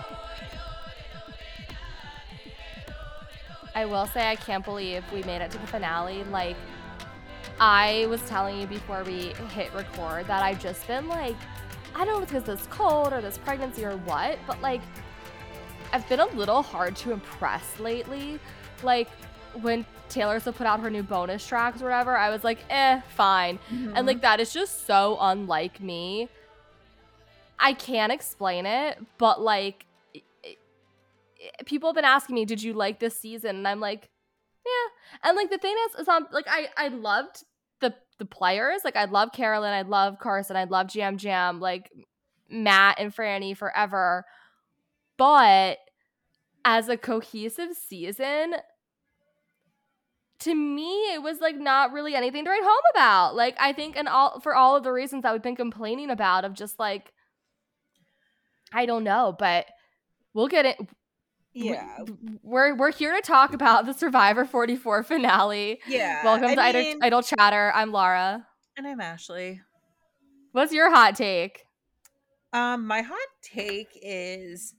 I will say I can't believe we made it to the finale. Like, I was telling you before we hit record that I've just been like, I don't know if it's because this cold or this pregnancy or what, but like, I've been a little hard to impress lately. Like, when Taylor Swift put out her new bonus tracks or whatever, I was like, fine. And like, that is just so unlike me. I can't explain it, but like, people have been asking me, did you like this season? And I'm like, yeah. And like, the thing is like, I loved the players. Like, I love Carolyn, I love Carson, I love Jam Jam, like Matt and Frannie forever. But as a cohesive season, to me, it was like not really anything to write home about. Like, I think, for all of the reasons that we've been complaining about, of just like, I don't know, but we'll get it. Yeah, we're here to talk about the Survivor 44 finale. Yeah, Welcome to Idle Chatter. I'm Laura, and I'm Ashley. What's your hot take? My hot take is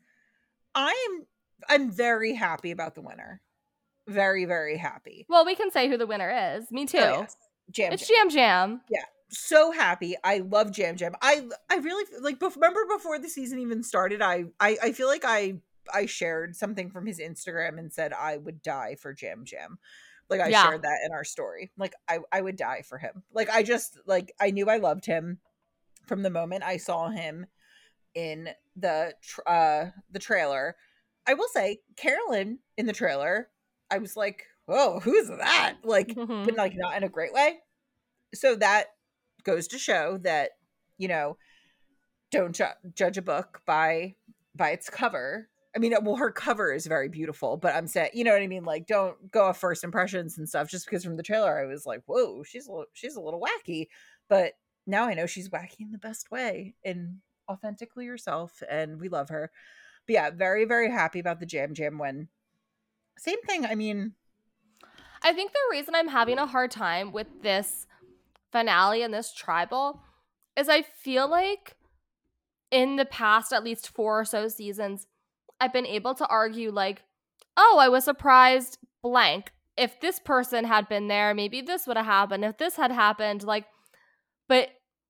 I'm very happy about the winner. Very, very happy. Well, we can say who the winner is. Me too. Oh, yes. It's Jam Jam. Yeah, so happy. I love Jam Jam. I really like. Remember before the season even started, I feel like I shared something from his Instagram and said I would die for Jam Jam. Like, I shared that in our story. Like, I would die for him. Like, I just, like, I knew I loved him from the moment I saw him in the trailer. I will say, Carolyn in the trailer, I was like, "Whoa, who's that?" Like, but like not in a great way. So that goes to show that, you know, don't judge a book by its cover. I mean, well, her cover is very beautiful, but I'm saying, you know what I mean? Like, don't go off first impressions and stuff just because from the trailer I was like, whoa, she's a little wacky. But now I know she's wacky in the best way and authentically herself, and we love her. But yeah, very, very happy about the Jam Jam win. Same thing. I mean, I think the reason I'm having a hard time with this finale and this tribal is I feel like in the past, at least 4 or so seasons, I've been able to argue like, oh, I was surprised blank. If this person had been there, maybe this would have happened. If this had happened, like, but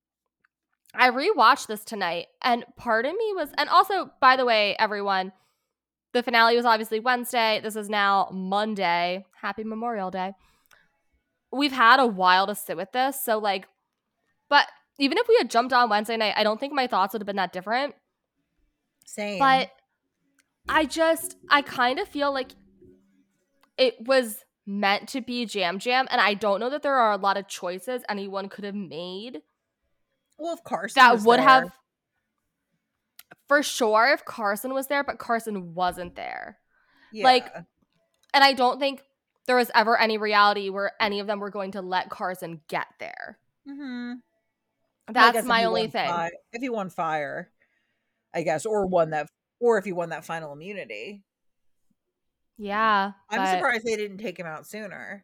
I rewatched this tonight and part of me was, and also, by the way, everyone, the finale was obviously Wednesday. This is now Monday. Happy Memorial Day. We've had a while to sit with this. So like, but even if we had jumped on Wednesday night, I don't think my thoughts would have been that different. same. But I kind of feel like it was meant to be Jam Jam. And I don't know that there are a lot of choices anyone could have made. Well, if Carson that would have, for sure, if Carson was there, but Carson wasn't there. Yeah. Like, and I don't think there was ever any reality where any of them were going to let Carson get there. Mm-hmm. That's my only thing. If he won fire, I guess, or if he won that final immunity. Yeah. I'm surprised they didn't take him out sooner.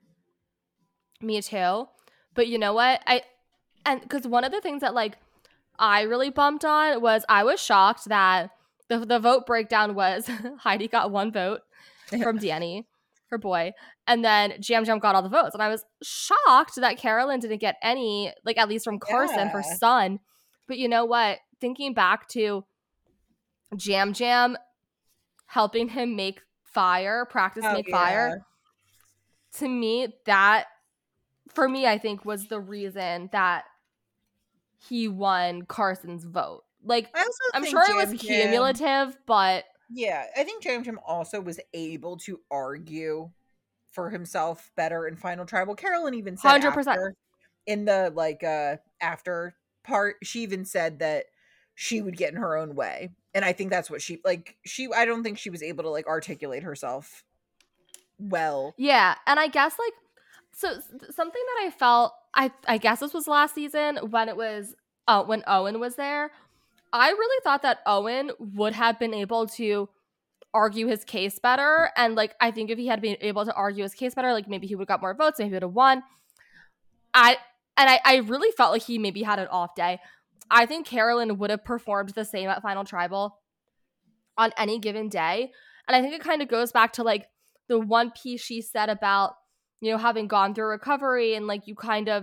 Me too. But you know what? Because one of the things that like I really bumped on was I was shocked that the vote breakdown was Heidi got 1 vote from Danny, her boy, and then Jam Jam got all the votes. And I was shocked that Carolyn didn't get any, like at least from Carson, her son. But you know what? Thinking back to Jam Jam helping him make fire, fire, to me, that, for me, I think was the reason that he won Carson's vote. Like, I'm sure it was cumulative, but yeah, I think Jam Jam also was able to argue for himself better in Final Tribal. Carolyn even said 100% in the like after part, she even said that she would get in her own way. And I think that's what I don't think she was able to like articulate herself well. Yeah, and I guess like, so something that I felt, I guess this was last season when it was when Owen was there. I really thought that Owen would have been able to argue his case better, and like I think if he had been able to argue his case better, like maybe he would have got more votes, maybe he would have won. I really felt like he maybe had an off day. I think Carolyn would have performed the same at Final Tribal. on any given day. And I think it kind of goes back to like the one piece she said about, you know, having gone through recovery and like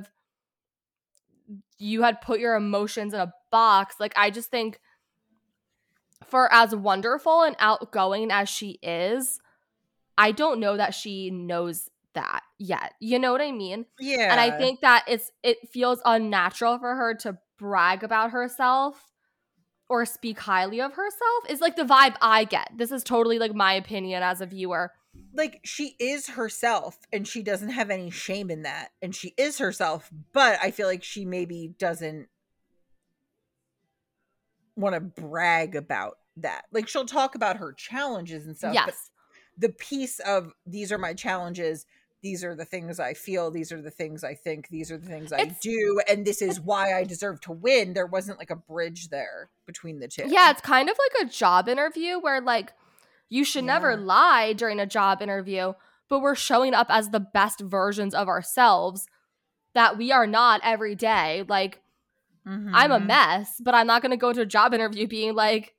you had put your emotions in a box. Like, I just think for as wonderful and outgoing as she is, I don't know that she knows that yet. You know what I mean? And I Yeah. think that it feels unnatural for her to brag about herself or speak highly of herself is like the vibe I get. This is totally like my opinion as a viewer. Like, she is herself and she doesn't have any shame in that. And she is herself, but I feel like she maybe doesn't want to brag about that. Like, she'll talk about her challenges and stuff, but Yes. the piece of these are my challenges, these are the things I feel, these are the things I think, these are the things I It's do, and this is why I deserve to win. There wasn't like a bridge there between the two. yeah, it's kind of like a job interview where like you should never Yeah. lie during a job interview, but we're showing up as the best versions of ourselves that we are not every day. Like, I'm a Mm-hmm. mess, but I'm not going to go to a job interview being like,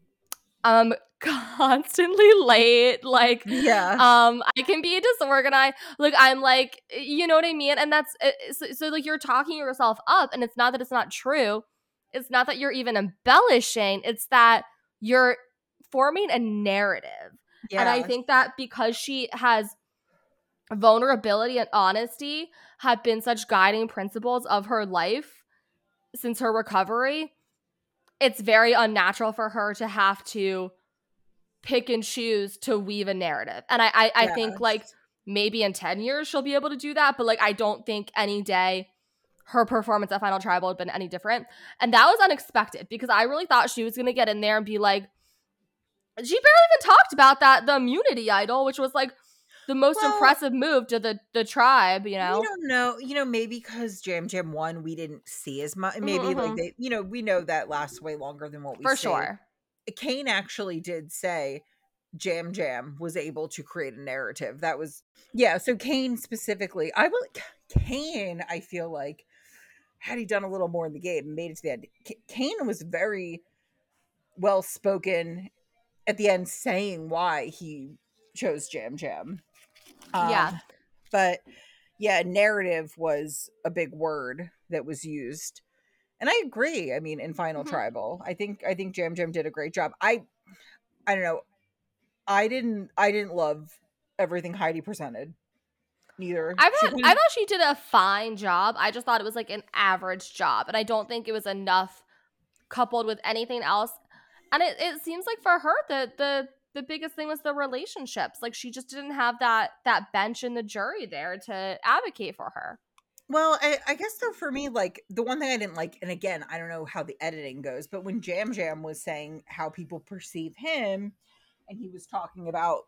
constantly late. Like, Yeah. I can be disorganized. Like, I'm like, you know what I mean? And that's so like you're talking yourself up, and it's not that it's not true. It's not that you're even embellishing. It's that you're forming a narrative. And I Yeah. think that because she has vulnerability and honesty have been such guiding principles of her life since her recovery, it's very unnatural for her to have to pick and choose to weave a narrative. And I think like Yes. maybe in 10 years she'll be able to do that, but like I don't think any day her performance at Final Tribal had been any different. And that was unexpected because I really thought she was going to get in there and be like, she barely even talked about that, the immunity idol, which was like the most Well, impressive move to the tribe, you we know? don't know, maybe because Jam Jam won, we didn't see as much. Maybe like Mm-hmm. they, we know that lasts way longer than what we For see. sure. Kane actually did say Jam Jam was able to create a narrative. That was, yeah. So Kane specifically, Kane, I feel like had he done a little more in the game and made it to the end, Kane was very well spoken at the end, saying why he chose Jam Jam. Yeah. But yeah, narrative was a big word that was used. And I agree. I mean, in Final Mhm. Tribal, I think Jam Jam did a great job. I don't know. I didn't love everything Heidi presented. Neither. She I kind of thought she did a fine job. I just thought it was like an average job. And I don't think it was enough coupled with anything else. And it seems like for her the biggest thing was the relationships. Like she just didn't have that bench in the jury there to advocate for her. well, I guess though for me, like the one thing I didn't like, and again, I don't know how the editing goes, but when Jam Jam was saying how people perceive him, and he was talking about,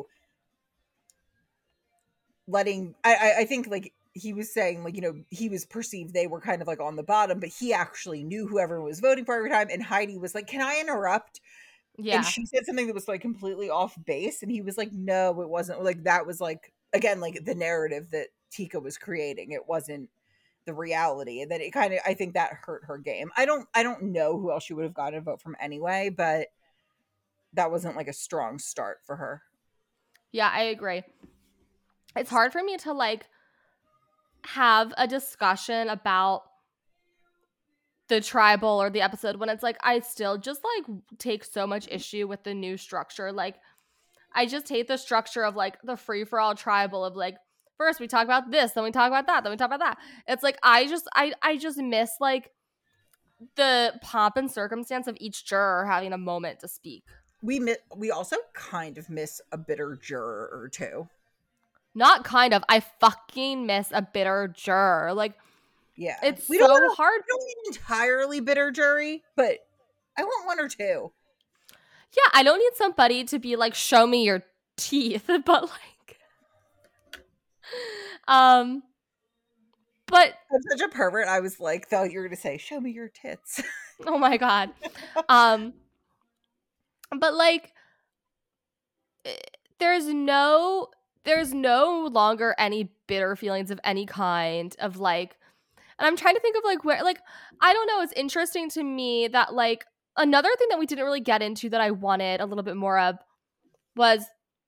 letting I think like he was saying like he was perceived they were kind of like on the bottom, but he actually knew who everyone was voting for every time. And Heidi was like, "Can I interrupt?" And Yeah. she said something that was like completely off base, and he was like, "No, it wasn't." Like that was like again like the narrative that Tika was creating. It wasn't the reality, and then it kind of I think that hurt her game. I don't know who else she would have gotten a vote from anyway, but that wasn't like a strong start for her. Yeah, I agree. It's hard for me to like have a discussion about the tribal or the episode when it's like I still just like take so much issue with the new structure. Like I just hate the structure of like the free for all tribal of like first we talk about this, then we talk about that, then we talk about that. It's like I just miss like the pomp and circumstance of each juror having a moment to speak. We also kind of miss a bitter juror or two. Not kind of. I fucking miss a bitter juror. Like Yeah. it's We don't so want hard. we don't need an entirely bitter jury, but I want one or two. Yeah, I don't need somebody to be like, show me your teeth, but like, um, but I'm such a pervert. I was like, thought you were gonna say, "Show me your tits." oh my god, um, but like, eh, there's no, there's no longer any bitter feelings of any kind of like, and I'm trying to think of like where, like, I don't know. It's interesting to me that like another thing that we didn't really get into that I wanted a little bit more of was,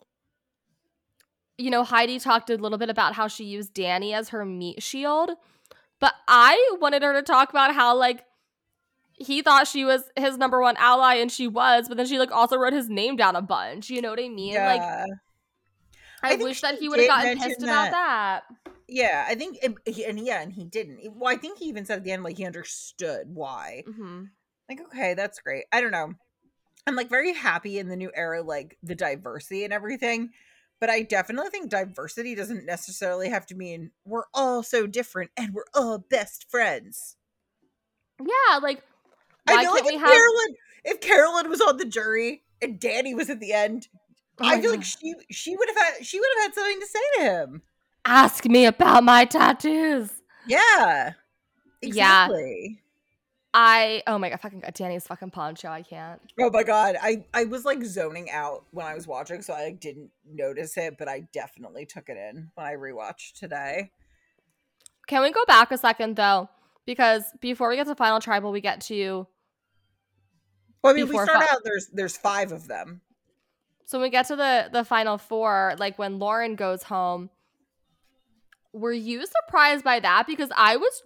you know, Heidi talked a little bit about how she used Danny as her meat shield, but I wanted her to talk about how, like, he thought she was his number one ally, and she was, but then she, like, also wrote his name down a bunch. You know what I mean? Like, Yeah. I think wish that she he would have did gotten mention pissed about that. Yeah, I think, and he didn't. Well, I think he even said at the end, like, he understood why. Mm-hmm. Like, okay, that's great. I don't know. I'm, like, very happy in the new era, like, the diversity and everything. But I definitely think diversity doesn't necessarily have to mean we're all so different and we're all best friends. Yeah, like, I why feel like can't we have? If Carolyn was on the jury and Danny was at the end, Oh I my feel like god! she would have had something to say to him. Ask me about my tattoos. Yeah, Yeah, exactly. oh my god, fucking Danny's fucking poncho. I can't. Oh my god, I was like zoning out when I was watching, so I like didn't notice it, but I definitely took it in when I rewatched today. Can we go back a second though? Because before we get to Final Tribal, we get to Well, I mean, we before. start out there's 5 of them. So when we get to the Final Four, like when Lauren goes home, were you surprised by that? Because I was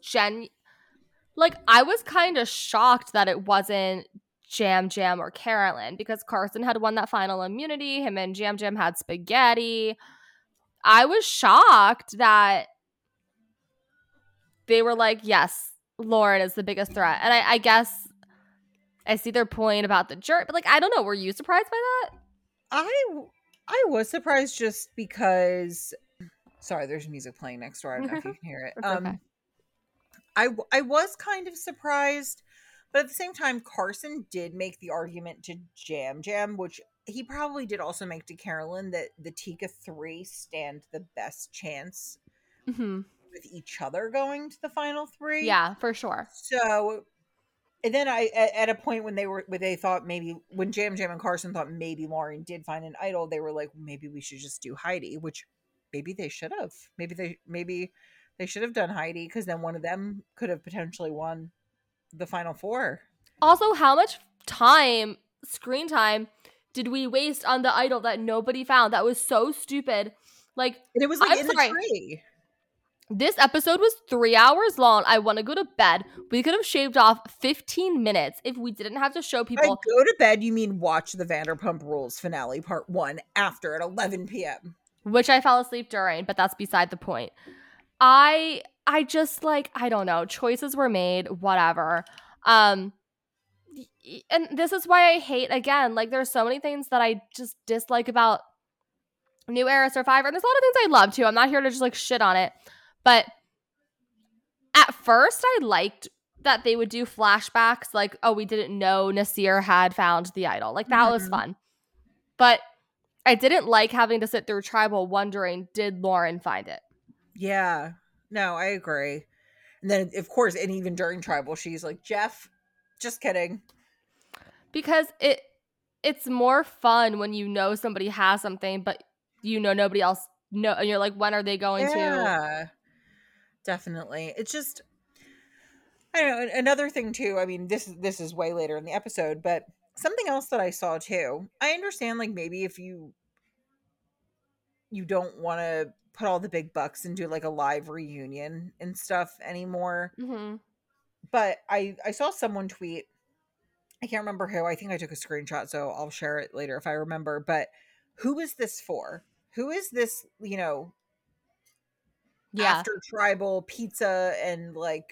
I was kind of shocked that it wasn't Jam Jam or Carolyn, because Carson had won that final immunity. Him and Jam Jam had spaghetti. I was shocked that they were like, yes, Lauren is the biggest threat. And I guess I see their point about the jury, but like, I don't know. Were you surprised by that? I was surprised just because, sorry, there's music playing next door. I don't know if you can hear it. It's okay. I was kind of surprised, but at the same time, Carson did make the argument to Jam Jam, which he probably did also make to Carolyn, that the Tika 3 stand the best chance Mm-hmm. with each other going to the final 3. Yeah, for sure. So, and then at a point when they thought maybe, when Jam Jam and Carson thought maybe Lauren did find an idol, they were like, maybe we should just do Heidi, which maybe they should have. Maybe they should have done Heidi, because then one of them could have potentially won the final 4. Also, how much screen time, did we waste on the idol that nobody found? That was so stupid. Like, And it was like I'm in sorry. the tree. This episode was 3 hours long. I want to go to bed. We could have shaved off 15 minutes if we didn't have to show By people. go to bed, you mean watch the Vanderpump Rules finale part 1 after at 11 p.m. Which I fell asleep during, but that's beside the point. I just, like, I don't know. Choices were made, whatever. And this is why I hate, again, like, there's so many things that I just dislike about New Era Survivor. And there's a lot of things I love too. I'm not here to just like shit on it. But at first I liked that they would do flashbacks, like, oh, we didn't know Nasir had found the idol. Like, that was fun. But I didn't like having to sit through Tribal wondering, did Lauren find it? Yeah. No, I agree. And then, of course, and even during Tribal, she's like, Jeff, just kidding. Because it's more fun when you know somebody has something, but you know nobody else know, and you're like, when are they going to? Yeah, definitely. It's just, I don't know. Another thing too, I mean, this is way later in the episode, but something else that I saw too. I understand, like, maybe if you don't want to put all the big bucks and do like a live reunion and stuff anymore. Mm-hmm. But I saw someone tweet, I can't remember who. I think I took a screenshot, so I'll share it later if I remember. But who is this for? Who is this, after Tribal pizza and, like,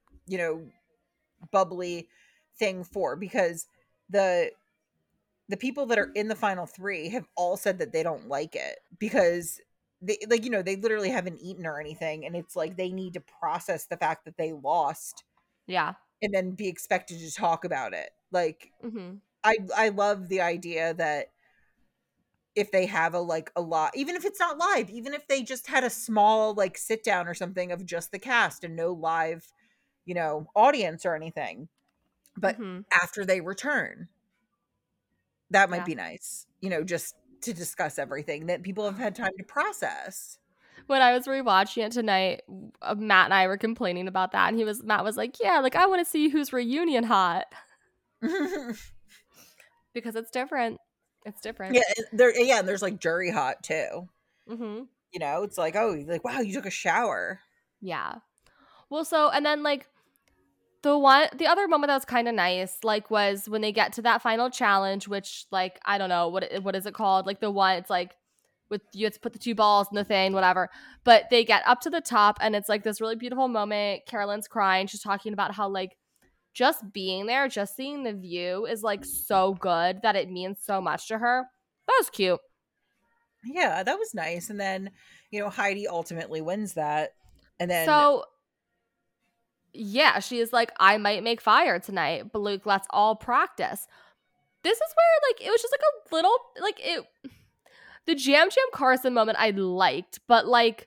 bubbly thing for? Because the people that are in the final 3 have all said that they don't like it, because they, like, they literally haven't eaten or anything, and it's like they need to process the fact that they lost. Yeah. And then be expected to talk about it. Like, Mm-hmm. I love the idea that if they have a lot, even if it's not live, even if they just had a small, like, sit down or something of just the cast and no live, audience or anything, but after they return, that might be nice, just to discuss everything that people have had time to process. When I was rewatching it tonight, Matt and I were complaining about that, and Matt was like, yeah, like, I want to see who's reunion hot. because it's different. It's different. Yeah, and there's like jury hot too. Mm-hmm. You know, it's like, oh, like wow, you took a shower. Yeah. Well, so and then like the other moment that was kind of nice, like, was when they get to that final challenge, which, like, I don't know what is it called? Like the one, it's like with you have to put the two balls in the thing, whatever. But they get up to the top, and it's like this really beautiful moment. Carolyn's crying. She's talking about how like just being there, just seeing the view is like so good that it means so much to her. That was cute. Yeah, that was nice. And then, Heidi ultimately wins that. And then So yeah, she is like, I might make fire tonight, but Luke, let's all practice. This is where like it was just like a little like it the Jam Jam Carson moment I liked, but like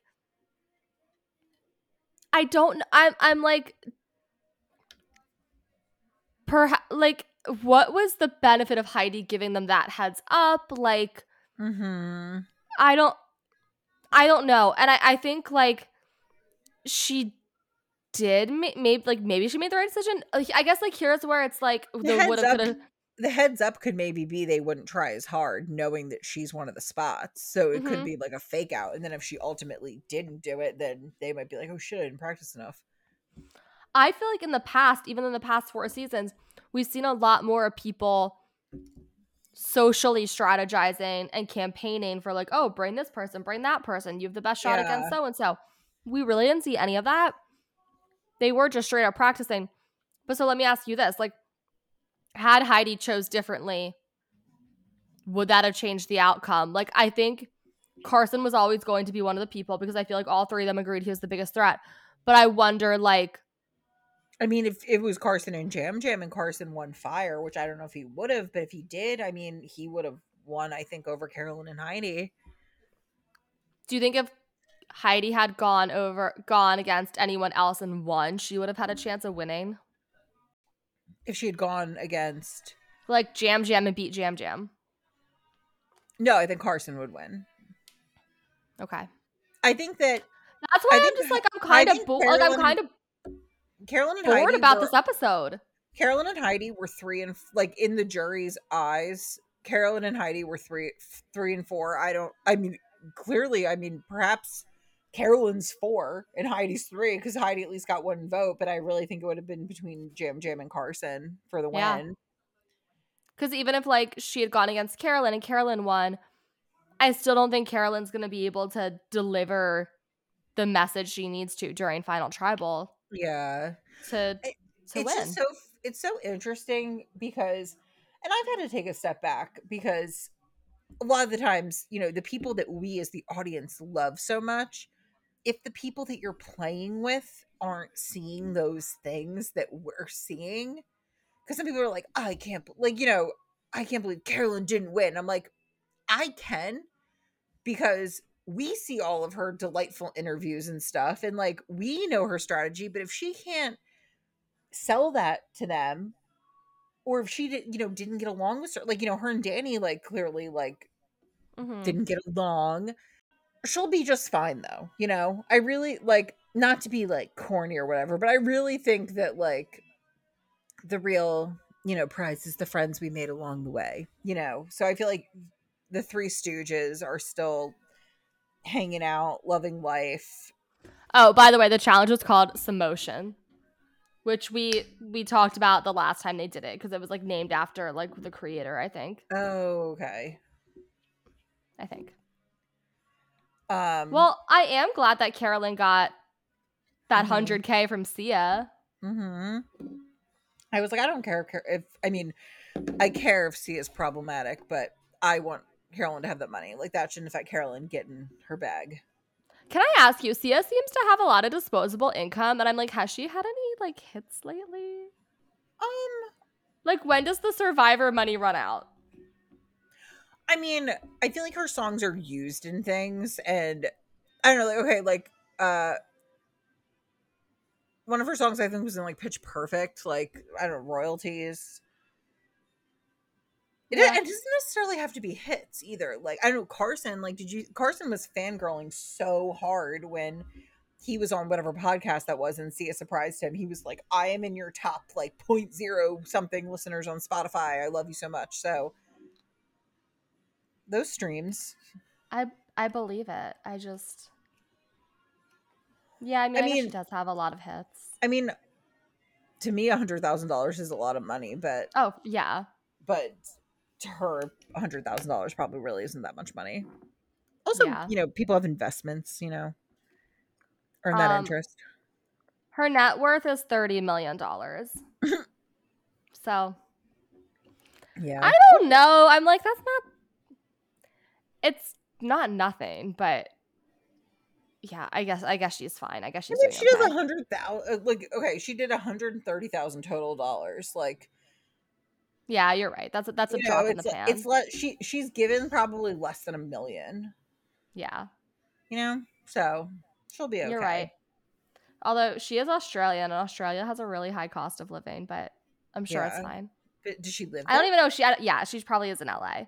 I don't I'm like perhaps like what was the benefit of Heidi giving them that heads up? Like mhm. I don't I don't know. And I think like she did maybe she made the right decision. I guess like here's where it's like The the would heads have up could have the heads up could maybe be they wouldn't try as hard knowing that she's one of the spots. So it could mm-hmm. be like a fake out. And then if she ultimately didn't do it, then they might be like, oh shit, I didn't practice enough. I feel like in the past, even in the past 4 seasons, we've seen a lot more of people socially strategizing and campaigning for like, oh, bring this person, bring that person. You have the best shot against Yeah. so and so. We really didn't see any of that. They were just straight up practicing. But so let me ask you this: like, had Heidi chose differently, would that have changed the outcome? Like, I think Carson was always going to be one of the people because I feel like all three of them agreed he was the biggest threat. But I wonder, like, I mean, if it was Carson and Jam Jam and Carson won fire, which I don't know if he would have, but if he did, I mean, he would have won, I think, over Carolyn and Heidi. do you think if Heidi had gone against anyone else and won, she would have had a chance of winning? If she had gone against. Like Jam Jam and beat Jam Jam. No, I think Carson would win. Okay. I think that. That's I why I'm think. just like I think Carolyn and bored Heidi about were. this episode. Carolyn and Heidi were like in the jury's eyes. Carolyn and Heidi were three and four. I mean, clearly, I mean, perhaps Carolyn's four and Heidi's three because Heidi at least got one vote. But I really think it would have been between Jam Jam and Carson for the Yeah. win. Because even if like she had gone against Carolyn and Carolyn won, I still don't think Carolyn's gonna be able to deliver the message she needs to during Final Tribal. Yeah, To it's win. just so interesting because, and I've had to take a step back because a lot of the times, the people that we as the audience love so much, if the people that you're playing with aren't seeing those things that we're seeing, because some people are like, oh, I can't believe Carolyn didn't win. I'm like, I can, because we see all of her delightful interviews and stuff, and like we know her strategy, but if she can't sell that to them, or if she didn't get along with her, like her and Danny like clearly like Mm-hmm. didn't get along, she'll be just fine though. I really like, not to be like corny or whatever, but I really think that like the real prize is the friends we made along the way. So I feel like the Three Stooges are still hanging out, loving life. Oh, by the way, the challenge was called Samotion, which we talked about the last time they did it because it was like named after like the creator. I think. Oh, okay. Um. Well, I am glad that Carolyn got that Mhm. 100K from Sia. Mhm. I was like, I don't care if I mean, I care if C is problematic, but I want Carolyn to have that money. Like that shouldn't affect Carolyn getting her bag. Can I ask you, Sia seems to have a lot of disposable income, and I'm like, has she had any like hits lately? Um, Like, when does the Survivor money run out? I mean, I feel like her songs are used in things, and I don't know. Like, okay, like one of her songs I think was in like Pitch Perfect. Like I don't know, royalties. Yeah. It doesn't necessarily have to be hits either. Like I don't know, Carson. Like, Carson was fangirling so hard when he was on whatever podcast that was, and Sia surprised him. He was like, I am in your top like 0.0 something listeners on Spotify. I love you so much. So those streams. I believe it. Yeah, I mean, I guess she does have a lot of hits. I mean, to me, $100,000 is a lot of money, but oh yeah, but to her, $100,000 probably really isn't that much money. Also, yeah. People have investments, earn that interest. Her net worth is $30 million. So, yeah, I don't know. I'm like, it's not nothing, but yeah, I guess she's fine. I guess she's doing she okay. does 100,000. Like, okay, she did 130,000 total dollars. Like, yeah, you're right. That's a drop in the pan. It's she's given probably less than $1 million. Yeah, so she'll be okay. You're right. Although she is Australian, and Australia has a really high cost of living, but I'm sure it's fine. But does she live there? I don't even know if she probably is in LA.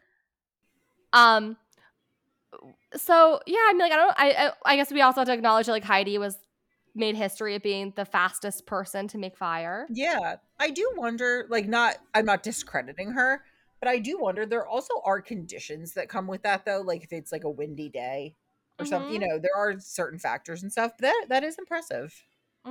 So yeah, I mean, like, I guess we also have to acknowledge that, like, Heidi made history of being the fastest person to make fire. Yeah, I do wonder, like, I'm not discrediting her, but I do wonder, there also are conditions that come with that, though, like if it's like a windy day or something, there are certain factors and stuff, but that is impressive.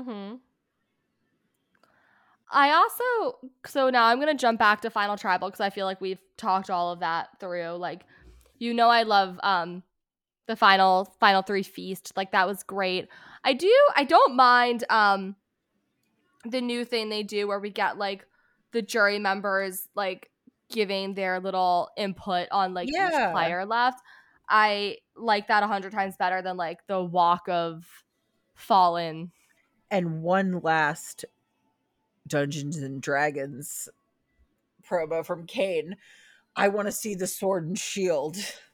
I also, so now I'm going to jump back to Final Tribal, because I feel like we've talked all of that through. Like, I love the final 3 feast. Like, that was great. I don't mind the new thing they do where we get, like, the jury members, like, giving their little input on, like, each player left. I like that 100 times better than, like, the Walk of Fallen. And one last Dungeons and Dragons promo from Kane. I want to see the sword and shield.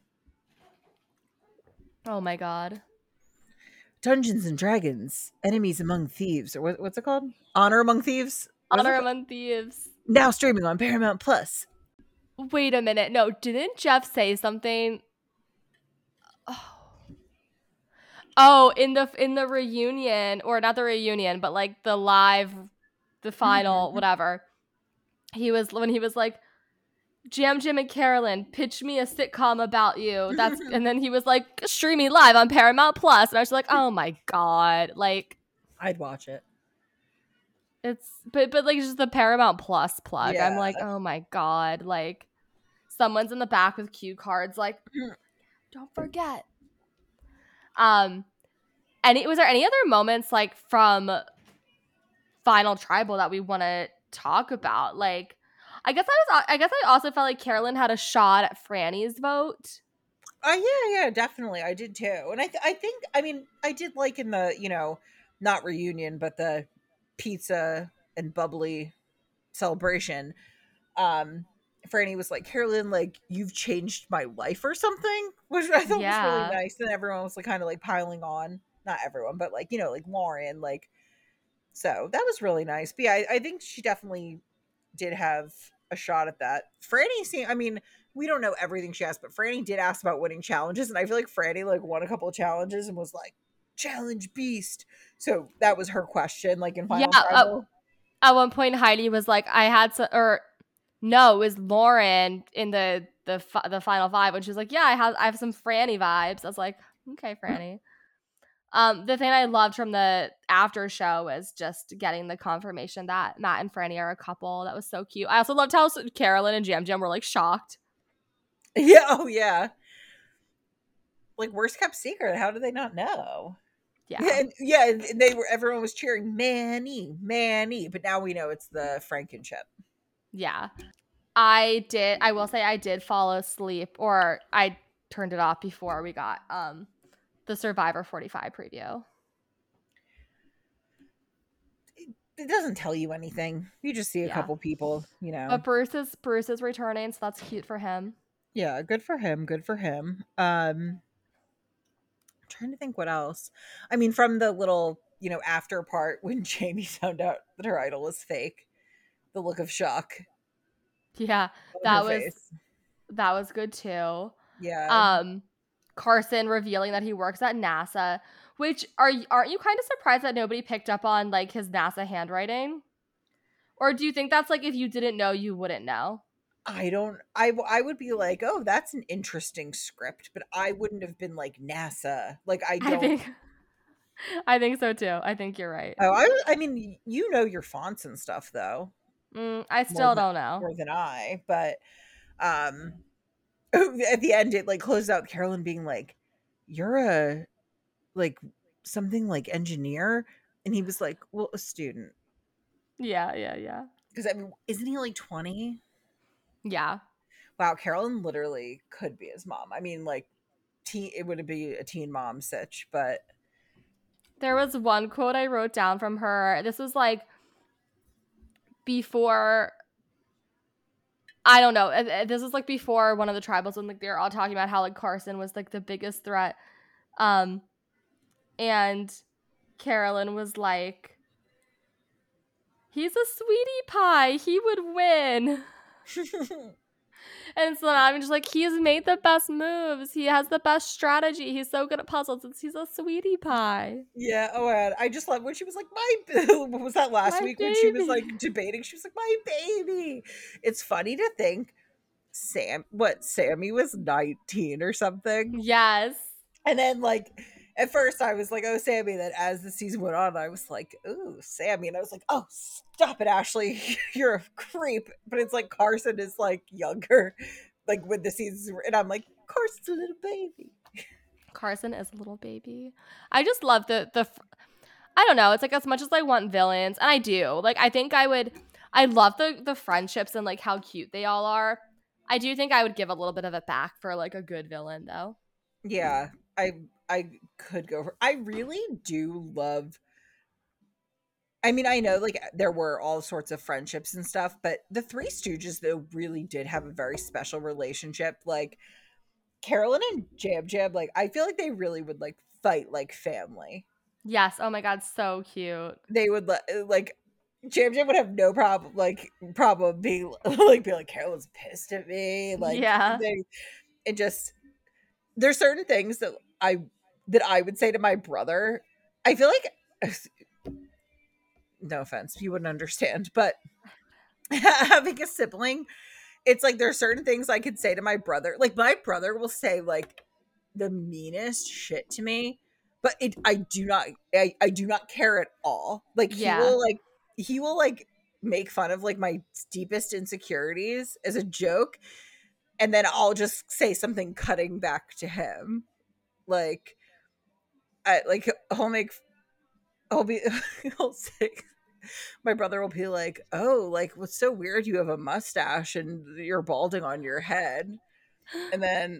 Oh my god. Dungeons and Dragons, Enemies Among Thieves, or what's it called? Honor Among Thieves? Honor Among Thieves. Now streaming on Paramount Plus. Wait a minute. No, didn't Jeff say something? Oh, in the reunion, or not the reunion, but like the final, whatever. When he was like, Jam Jam and Carolyn, pitch me a sitcom about you. And then he was like, streaming live on Paramount Plus, and I was like, oh my god, like, I'd watch it. It's but like, just the Paramount Plus plug. Yeah. I'm like, oh my god, like, someone's in the back with cue cards, like, don't forget. Was there any other moments, like, from Final Tribal that we want to talk about? Like, I guess I also felt like Carolyn had a shot at Franny's vote. Yeah, definitely. I did too. And I think, I mean, I did like in the, not reunion, but the pizza and bubbly celebration. Franny was like, Carolyn, like, you've changed my life or something, which I thought was really nice. And everyone was like kind of like piling on. Not everyone, but like, like Lauren, like, so that was really nice. But yeah, I think she definitely did have a shot at that. Franny I mean, we don't know everything she asked, but Franny did ask about winning challenges, and I feel like Franny like won a couple of challenges and was like, challenge beast. So that was her question, like, in Final Tribal. At one point Heidi was like, it was Lauren in the final 5, and she was like, yeah, I have some Franny vibes. I was like, okay, Franny. The thing I loved from the after show was just getting the confirmation that Matt and Franny are a couple. That was so cute. I also loved how Carolyn and Jam Jam were like shocked. Yeah. Oh yeah. Like, worst kept secret. How did they not know? Yeah. And everyone was cheering Manny, but now we know it's the Frankenship. Yeah. I will say I did fall asleep, or I turned it off before we got the Survivor 45 preview. It doesn't tell you anything. You just see a couple people, But Bruce is returning, so that's cute for him. Yeah, good for him. I'm trying to think what else. I mean, from the little, after part when Jamie found out that her idol was fake, the look of shock. Yeah, that was good too. Yeah. Carson revealing that he works at NASA. Which aren't you kind of surprised that nobody picked up on like his NASA handwriting? Or do you think that's like if you didn't know, you wouldn't know? I would be like, oh, that's an interesting script, but I wouldn't have been like NASA. Like, I I don't. think I think so too. I think you're right. Oh, I mean, you know your fonts and stuff though, I more still than don't know. I. But um, at the end, it like closed out with Carolyn being like, "You're a like something like engineer," and he was like, "Well, a student." Yeah, yeah, yeah. Because I mean, isn't he like 20? Yeah. Wow, Carolyn literally could be his mom. I mean, like, it would be a teen mom sitch, but There was one quote I wrote down from her. This was like before, I don't know. This is like before one of the tribals when like they're all talking about how like Carson was like the biggest threat. Um and Carolyn was like, "He's a sweetie pie. He would win." And so I'm just like, he's made the best moves. He has the best strategy. He's so good at puzzles. He's a sweetie pie. yeah. Oh, and I just love when she was like, "My," what was that last My week when she was like baby. debating? She was like, "My baby." It's funny to think Sammy was 19 or something, Yes. and then like at first I was like, "Oh, Sammy." Then as the season went on, I was like, "Ooh, Sammy," and I was like, "Oh, stop it, Ashley. You're a creep." But it's like Carson is like younger, like when the seasons were, and I'm like, Carson's a little baby. Carson is a little baby. I just love I don't know. It's like as much as I want villains, and I do. Like I think I love the friendships and like how cute they all are. I do think I would give a little bit of it back for like a good villain though. Yeah, I could go for. I really do love. I mean, I know like there were all sorts of friendships and stuff, but the Three Stooges though really did have a very special relationship. Like Carolyn and Jam Jam, like I feel like they really would like fight like family. Yes. Oh my god, so cute. They would like Jam Jam would have no problem being like Carolyn's pissed at me. Like Yeah. they it just there's certain things that I would say to my brother. I feel like no offense, you wouldn't understand, but having a sibling, it's like there's certain things I could say to my brother. Like my brother will say like the meanest shit to me, but I do not care at all. Like Yeah. he will like make fun of like my deepest insecurities as a joke, and then I'll just say something cutting back to him. Like I like he'll be he'll say my brother will be like, "Oh, like what's so weird? You have a mustache and you're balding on your head." And then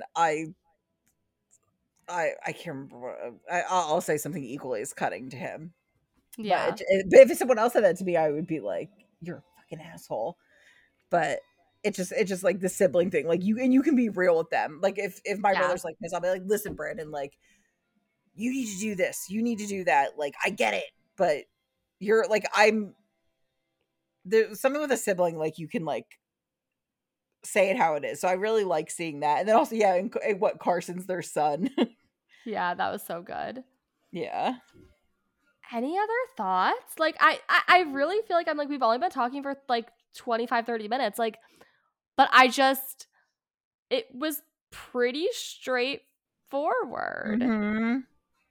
I can't remember I'll say something equally as cutting to him. Yeah. But if someone else said that to me, I would be like, "You're a fucking asshole." But it's just like the sibling thing. Like you can be real with them. Like if my Yeah. brother's like this, I'll be like, "Listen, Brandon, like you need to do this. You need to do that. Like I get it, but you're like there's something with a sibling like you can like say it how it is." So I really like seeing that. And then also yeah, and what Carson's their son. Yeah, that was so good. Yeah. Any other thoughts? Like I really feel like I'm like we've only been talking for like 25, 30 minutes. Like, but it was pretty straightforward. Mhm.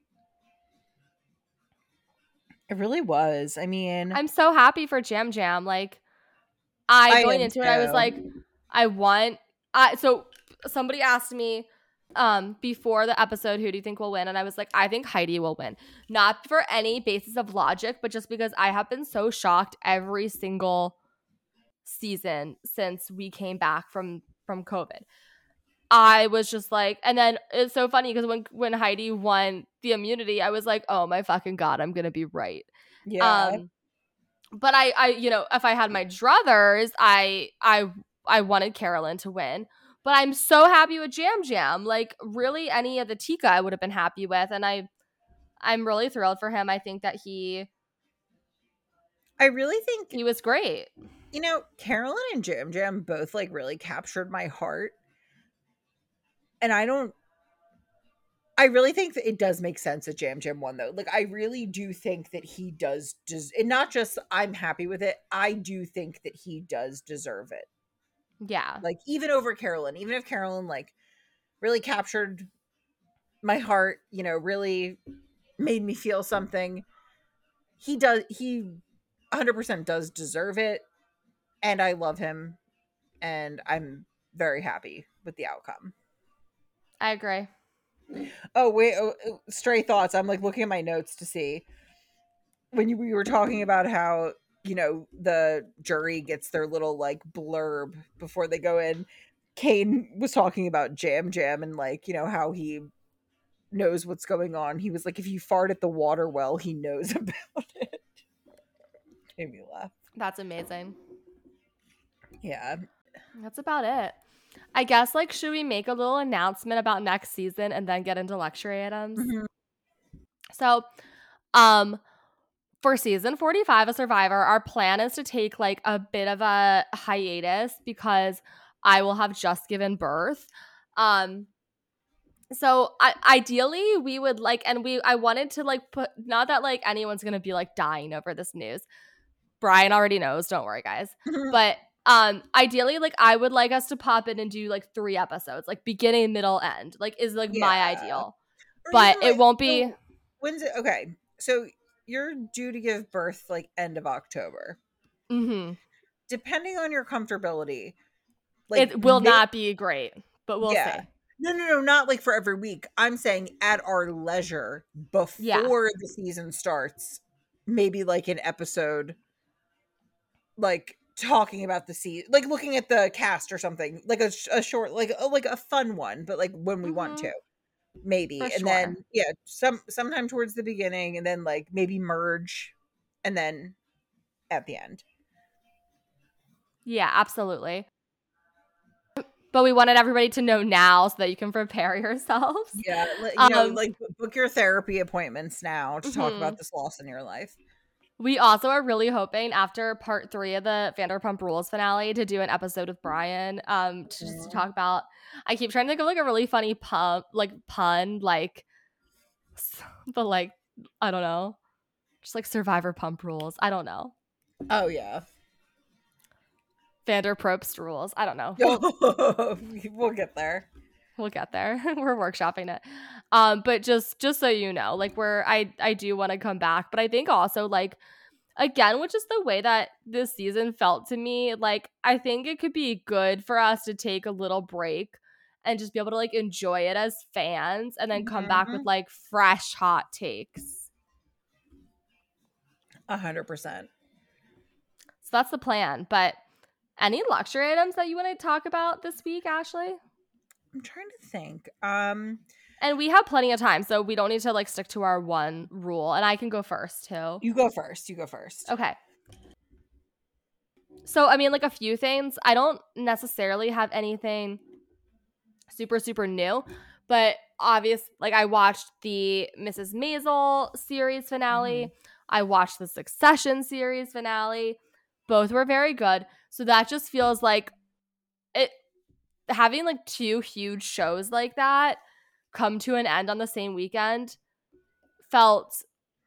It really was. I mean, I'm so happy for Jam Jam. Like I I going am into it, I was like, too. I want I so somebody asked me before the episode, who do you think will win? And I was like, I think Heidi will win. Not for any basis of logic, but just because I have been so shocked every single season since we came back from COVID. I was just like, and then it's so funny because when Heidi won the immunity, I was like, oh my fucking god, I'm gonna be right. Yeah. Um, but I if I had my druthers, I wanted Carolyn to win. But I'm so happy with Jam Jam. Like really, any of the Tika I would have been happy with, and I'm really thrilled for him. I think that I really think, he was great. Carolyn and Jam Jam both like really captured my heart. And I don't I really think that it does make sense that Jam Jam won though. Like I really do think that he does and not just I'm happy with it. I do think that he does deserve it. Yeah. Like even over Carolyn, even if Carolyn like really captured my heart, you know, really made me feel something, he 100% does deserve it, and I love him, and I'm very happy with the outcome. I agree. Oh wait, stray thoughts. I'm like looking at my notes to see when we were talking about how, you know, the jury gets their little like blurb before they go in. Kane was talking about Jam Jam and like, you know, how he knows what's going on. He was like, if you fart at the water well, he knows about it. Made me laugh. That's amazing. Yeah. That's about it. I guess, like, should we make a little announcement about next season and then get into luxury items? Mhm. So, for season 45 of Survivor, our plan is to take like a bit of a hiatus because I will have just given birth. So ideally we would like, and I wanted to like put, not that like anyone's gonna be like dying over this news. Brian already knows, don't worry guys. But ideally like I would like us to pop in and do like 3 episodes, like beginning, middle, end. Like is like my Yeah. ideal. Or But even it like, won't be. so when's it? Okay. So you're due to give birth like end of October. Mhm. Depending on your comfortability, like It will not be great, but we'll yeah. see. No, not like for every week. I'm saying at our leisure Yeah. before the season starts, maybe like an episode, like talking about the season, like looking at the cast or something, like a short, like a fun one, but like when we want Mhm. to, maybe, For and then sure. yeah, sometime towards the beginning, and then like maybe merge, and then at the end. Yeah, absolutely. But we wanted everybody to know now so that you can prepare yourselves. Yeah, you know, Um, like book your therapy appointments now to talk about mhm. this loss in your life. We also are really hoping after part 3 of the Vanderpump Rules finale to do an episode with Brian, to just to talk about. I keep trying to think of like a really funny pun, like but like I don't know, just like Survivor Pump Rules. I don't know. Oh yeah. Vanderpropst Rules. I don't know. We'll get there. We'll get there. We're workshopping it. But just so you know, like I do want to come back, but I think also like again, which is the way that this season felt to me, like I think it could be good for us to take a little break and just be able to like enjoy it as fans and then come back with Mhm. like fresh hot takes. 100%. So that's the plan. But any luxury items that you want to talk about this week, Ashley? I'm trying to think. And we have plenty of time, so we don't need to like stick to our one rule. And I can go first too. You go first. You go first. Okay. So, I mean, like a few things. I don't necessarily have anything super, super new, but obvious, like I watched the Mrs. Maisel series finale. Mhm. I watched the Succession series finale. Both were very good. So that just feels like it having like 2 huge shows like that come to an end on the same weekend felt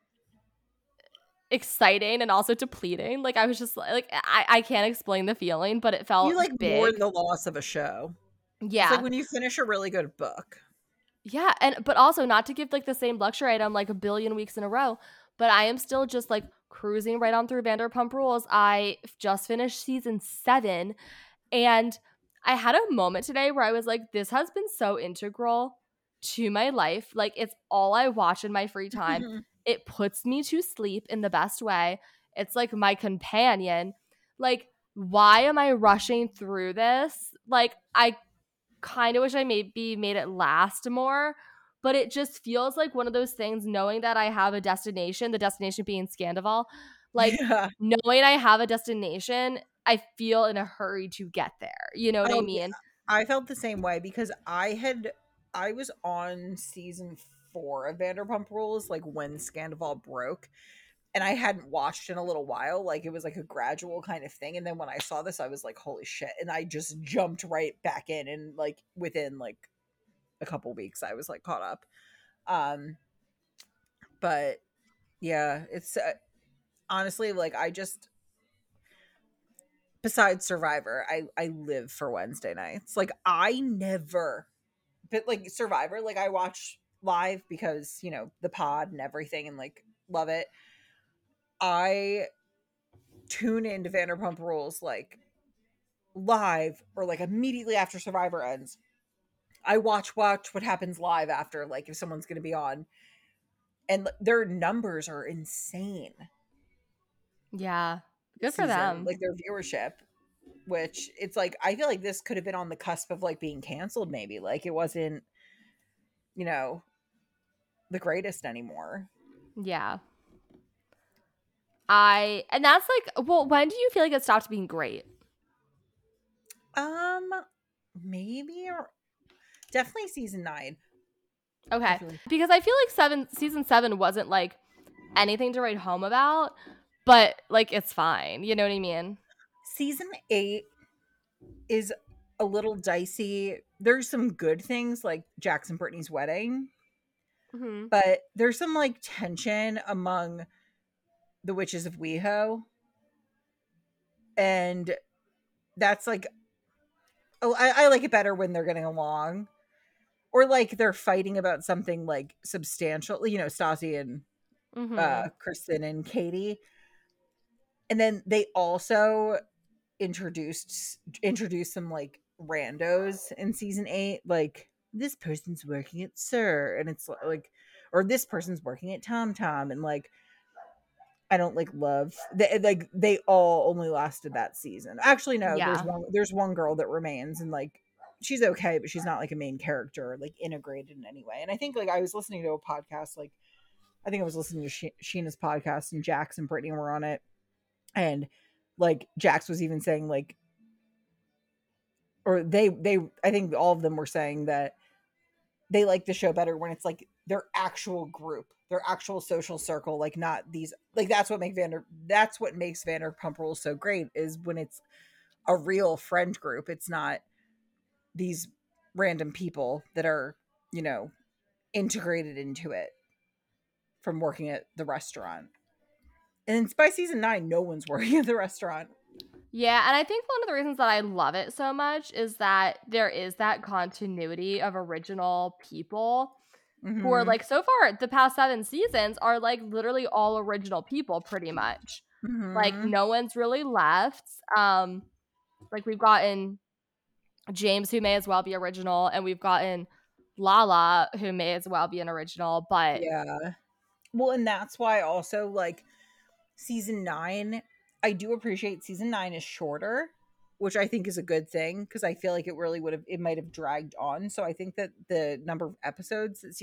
exciting and also depleting. Like I was just like I can't explain the feeling, but it You felt like mourn big. the loss of a show. It's like Yeah. when you finish a really good book. Yeah, and but also not to give like the same luxury item like a billion weeks in a row, but I am still just like cruising right on through Vanderpump Rules. Just finished season 7 and I had a moment today where I was like this has been so integral to my life. Like it's all I watch in my free time. It puts me to sleep in the best way. It's like my companion. Like why am I rushing through this? Like I kind of wish I maybe made it last more, but it just feels like one of those things knowing that I have a destination, the destination being Scandival, like Yeah. knowing I have a destination, I feel in a hurry to get there. You know what I Oh yeah. mean? I felt the same way because I was on season 4 of Vanderpump Rules like when Scandival broke, and I hadn't watched in a little while. Like it was like a gradual kind of thing. And then when I saw this, I was like, holy shit. And I just jumped right back in, and like within like a couple weeks I was like caught up. Um, but yeah, it's honestly like I just besides Survivor, I live for Wednesday nights. Like I never, but like Survivor, like I watch live because you know the pod and everything, and like love it. I tune into Vanderpump Rules like live or like immediately after Survivor ends. I watch what happens live after, like if someone's going to be on, and their numbers are insane Yeah. this Good for season, them. like their viewership. Which it's like I feel like this could have been on the cusp of like being canceled. Maybe like it wasn't, you know, the greatest anymore. Yeah. And that's like, well, when do you feel like it stopped being great? Um, maybe or definitely season 9. I Okay. feel like Because I feel like season 7 wasn't like anything to write home about, but like it's fine. You know what I mean? season 8 is a little dicey. There's some good things like Jackson Brittany's wedding, Hmm. but there's some like tension among the witches of WeHo, and that's like oh, I like it better when they're getting along or like they're fighting about something like substantial. You know, Stassi and Hmm. Kristen and Katie, and then they also introduced some like randos in season 8, like this person's working at Sir, and it's like, or this person's working at Tom Tom, and like I don't like love like they all only lasted that season. Actually, no, Yeah. there's one girl that remains, and like she's okay, but she's not like a main character, or, like integrated in any way. And I think like I was listening to a podcast, like I think I was listening to Sheena's podcast, and Jax and Brittany were on it, and like Jax was even saying like, or they I think all of them were saying that they like the show better when it's like their actual group, their actual social circle, like not these like that's what makes Vanderpump Rules so great is when it's a real friend group. It's not these random people that are, you know, integrated into it from working at the restaurant. And by season 9, no one's working at the restaurant. Yeah, and I think one of the reasons that I love it so much is that there is that continuity of original people who are Mm-hmm. like so far the past 7 seasons are like literally all original people pretty much. Like Mm-hmm. no one's really left. Like we've gotten James who may as well be original, and we've gotten Lala who may as well be an original, but Yeah. Well, and that's why also like season 9, I do appreciate season 9 is shorter, which I think is a good thing because I feel like it might have dragged on. So I think that the number of episodes that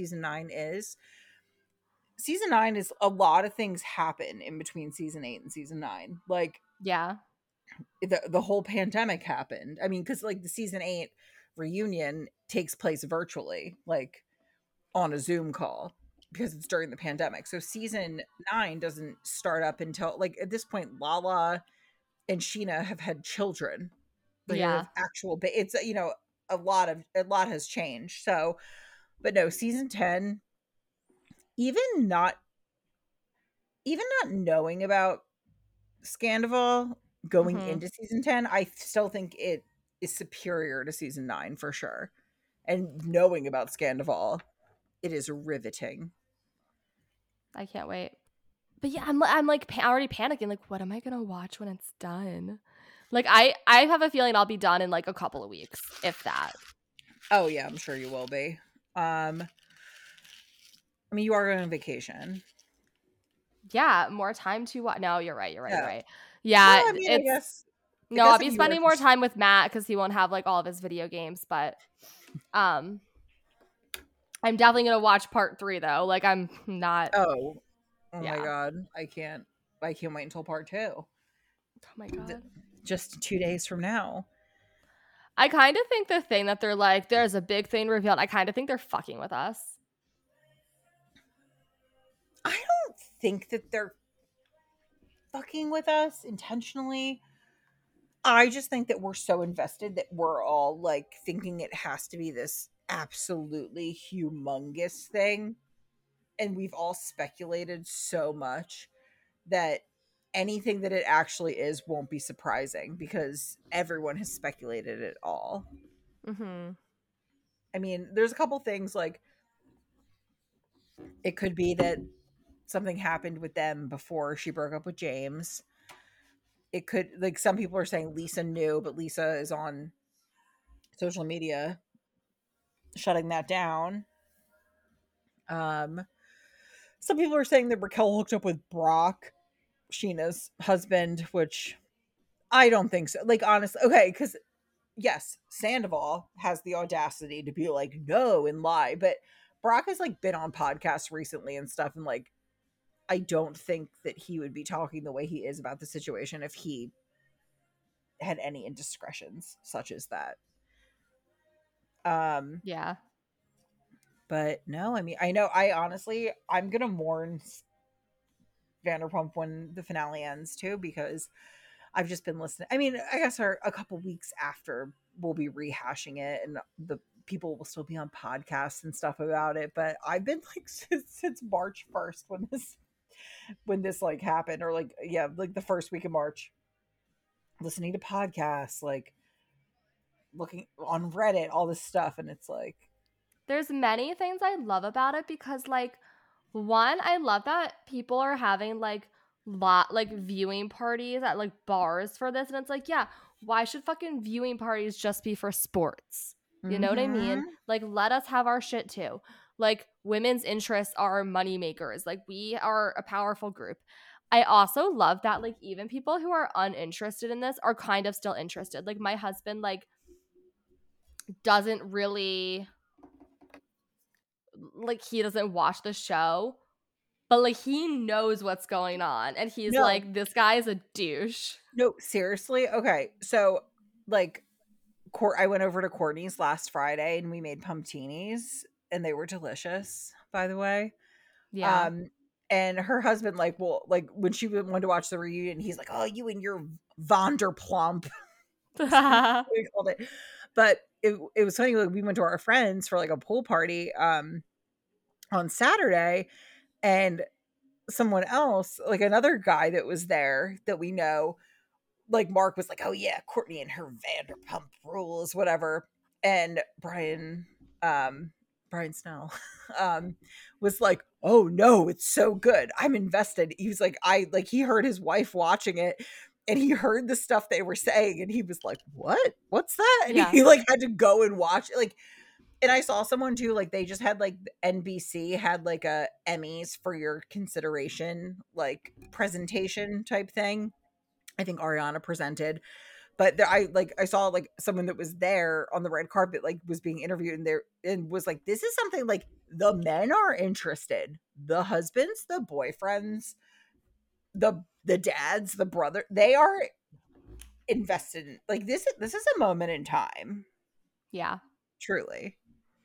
season 9 is a lot of things happen in between season 8 and season 9. Like yeah. the whole pandemic happened. I mean, because like the season 8 reunion takes place virtually, like on a Zoom call because it's during the pandemic. So season 9 doesn't start up until like at this point Lala and Sheena have had children. Like they Yeah. have actual it's you know a lot has changed. So but no, season 10 even not even not knowing about Scandival going Mhm. into season 10, I still think it is superior to season 9 for sure. And knowing about Scandival, it is riveting. I can't wait. But yeah, I'm like already panicking. Like, what am I gonna watch when it's done? Like, I have a feeling I'll be done in like a couple of weeks, if that. Oh yeah, I'm sure you will be. I mean, you are going on vacation. Yeah, more time to watch. No, you're right. You're right. You're Yeah. right. Well, Yeah, I mean, it's I no. I'll guess be if you were spending to, more time with Matt because he won't have like all of his video games. But um, I'm definitely gonna watch part 3 though. Like, I'm not. oh, oh my Yeah. God, I can't wait until part 2. Oh my Th- god. just 2 days from now. I kind of think the thing that they're like, there's a big thing revealed. I kind of think they're fucking with us. I don't think that they're fucking with us intentionally. I just think that we're so invested that we're all like thinking it has to be this absolutely humongous thing. and we've all speculated so much that anything that it actually is won't be surprising because everyone has speculated it all. Mm-hmm. I mean, there's a couple things like it could be that something happened with them before she broke up with James. It could, like, some people are saying Lisa knew, but Lisa is on social media shutting that down. Um, some people are saying that Raquel hooked up with Brock, Sheena's husband, which I don't think so. Like, honestly, okay, because yes, Sandoval has the audacity to be like, no, and lie, but Brock has like been on podcasts recently and stuff, and like, I don't think that he would be talking the way he is about the situation if he had any indiscretions such as that. Yeah. But no, I mean, I know, I honestly, I'm gonna mourn Vanderpump when the finale ends too, because I've just been listening. I mean, I guess a couple weeks after we'll be rehashing it, and the people will still be on podcasts and stuff about it. But I've been like since March 1st when this like happened, or like, yeah, like the first week of March, listening to podcasts, like looking on Reddit, all this stuff, and it's like, There's many things I love about it because, like, one, I love that people are having like viewing parties at like bars for this, and it's like, yeah, why should fucking viewing parties just be for sports? You know what I mean? mm-hmm. Like, let us have our shit too. Like, women's interests are money makers. Like, we are a powerful group. I also love that, like, even people who are uninterested in this are kind of still interested. Like, my husband, like, doesn't really, like, he doesn't watch the show, but like he knows what's going on, and he's No, like, this guy is a douche. no, seriously. Okay, so like, I went over to Courtney's last Friday and we made pumptinis, and they were delicious, by the way. Yeah. Um, and her husband, like, well, like when she wanted to watch the reunion, he's like, "Oh, you and your Vanderplump," is what he called it. But it was funny. Like, we went to our friends for like a pool party on Saturday, and someone else, like another guy that was there that we know, like Mark was like, "Oh yeah, Courtney and her Vanderpump Rules, whatever." And Brian Snell, was like, "Oh no, it's so good. I'm invested." He was like, he heard his wife watching it, and he heard the stuff they were saying, and he was like, "What? What's that?" And Yeah. he like had to go and watch it. Like, and I saw someone too, like they just had like NBC had like a Emmys for your consideration, like presentation type thing. I think Ariana presented, but I saw like someone that was there on the red carpet, like was being interviewed, and there and was like, this is something like the men are interested, the husbands, the boyfriends, the dads, the brother, they are invested in, like, this is a moment in time, Yeah. truly.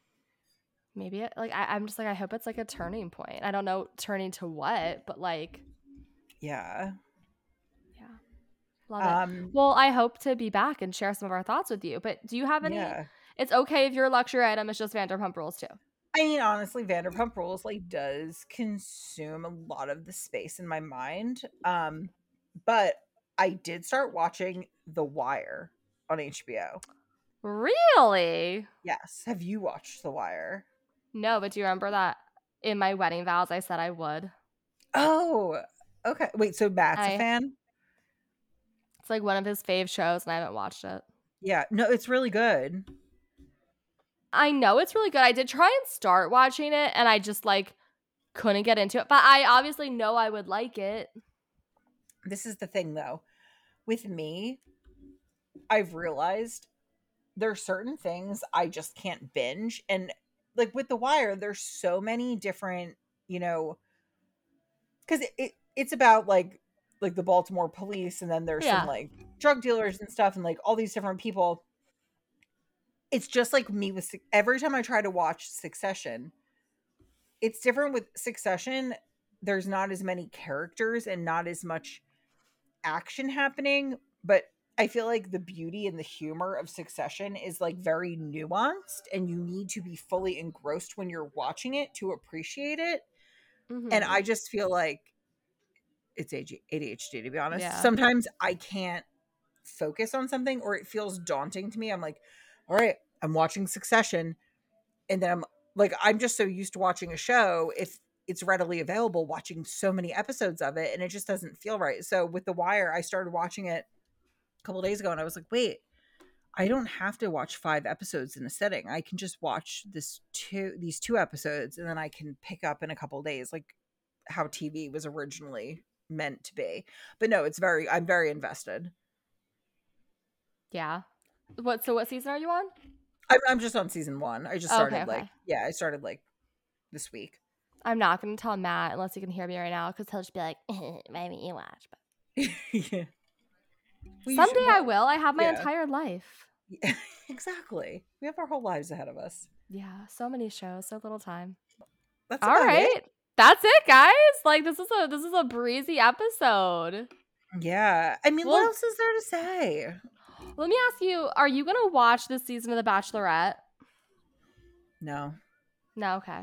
Maybe like I'm just like, I hope it's like a turning point. I don't know turning to what, but like, Yeah. yeah, love it. Um Well, I hope to be back and share some of our thoughts with you. But do you have any? yeah. It's okay if your luxury item is just Vanderpump Rules too. I mean, honestly, Vanderpump Rules like does consume a lot of the space in my mind. But I did start watching The Wire on HBO. Really? Yes. Have you watched The Wire? No, but do you remember that in my wedding vows I said I would? Oh, okay. Wait, so Matt's a I fan? It's like one of his fave shows, and I haven't watched it. Yeah. No, it's really good. I know it's really good. I did try and start watching it, and I just like couldn't get into it. But I obviously know I would like it. This is the thing though. With me, I've realized there's certain things I just can't binge. And like with The Wire, there's so many different, you know, because it's about like the Baltimore police, and then there's some Yeah. like drug dealers and stuff, and like all these different people. It's just like me with every time I try to watch Succession, it's different with Succession. There's not as many characters and not as much action happening, but I feel like the beauty and the humor of Succession is like very nuanced, and you need to be fully engrossed when you're watching it to appreciate it. And Mm-hmm. I just feel like it's ADHD, to be honest. Yeah. Sometimes I can't focus on something or it feels daunting to me. I'm like, all right, I'm watching Succession. And then I'm like, I'm just so used to watching a show, if it's readily available, watching so many episodes of it, and it just doesn't feel right. So with The Wire, I started watching it a couple days ago and I was like, wait, I don't have to watch 5 episodes in a sitting. I can just watch these 2 episodes and then I can pick up in a couple days, like how TV was originally meant to be. But no, I'm very invested. Yeah. What season are you on? I'm just on season 1. I just Oh, started okay. I started like this week. I'm not going to tell Matt unless he can hear me right now because he'll just be like, maybe you watch. But Yeah. Well, someday I will. I have my yeah. entire life. Yeah, exactly. We have our whole lives ahead of us. Yeah, so many shows, so little time. That's All about right. it. That's it, guys. Like this is a breezy episode. Yeah. I mean, what Well, else is there to say? let me ask you, are you going to watch this season of The Bachelorette? No. No, okay.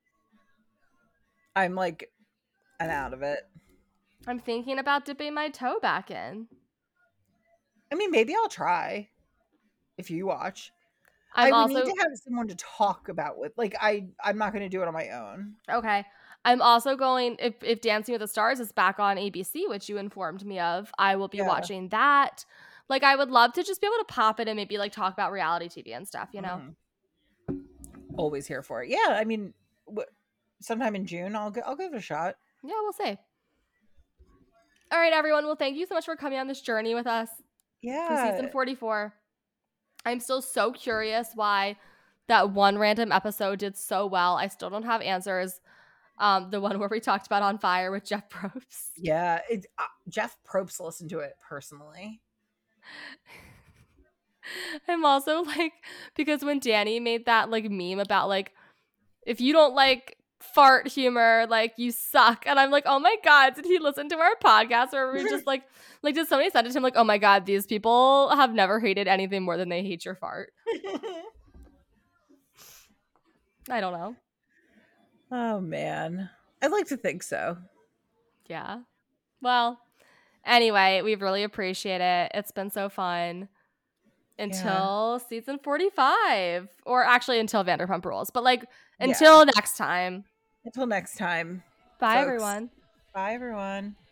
I'm out of it. I'm thinking about dipping my toe back in. I mean, maybe I'll try if you watch. I'm I would also need to have someone to talk about with. I'm not going to do it on my own. okay. I'm also going if Dancing with the Stars is back on ABC, which you informed me of, I will be Yeah. watching that. Like I would love to just be able to pop it and maybe like talk about reality TV and stuff, you know. Always here for it. Yeah, I mean, sometime in June, I'll give it a shot. Yeah, we'll see. All right, everyone. Well, thank you so much for coming on this journey with us for season 44. I'm still so curious why that one random episode did so well. I still don't have answers. The one where we talked about On Fire with Jeff Probst. Yeah, Jeff Probst listened to it personally. I'm also like, because when Danny made that like meme about like, if you don't like fart humor, like you suck. And I'm like, oh my God, did he listen to our podcast? Or we just like did somebody send it to him like, oh my God, these people have never hated anything more than they hate your fart. I don't know. Oh man. I'd like to think so. Yeah. Well, anyway, we really appreciate it. It's been so fun. Until season 45. Or actually until Vanderpump Rules. But like until next time. Until next time. Bye, folks. everyone. Bye, everyone.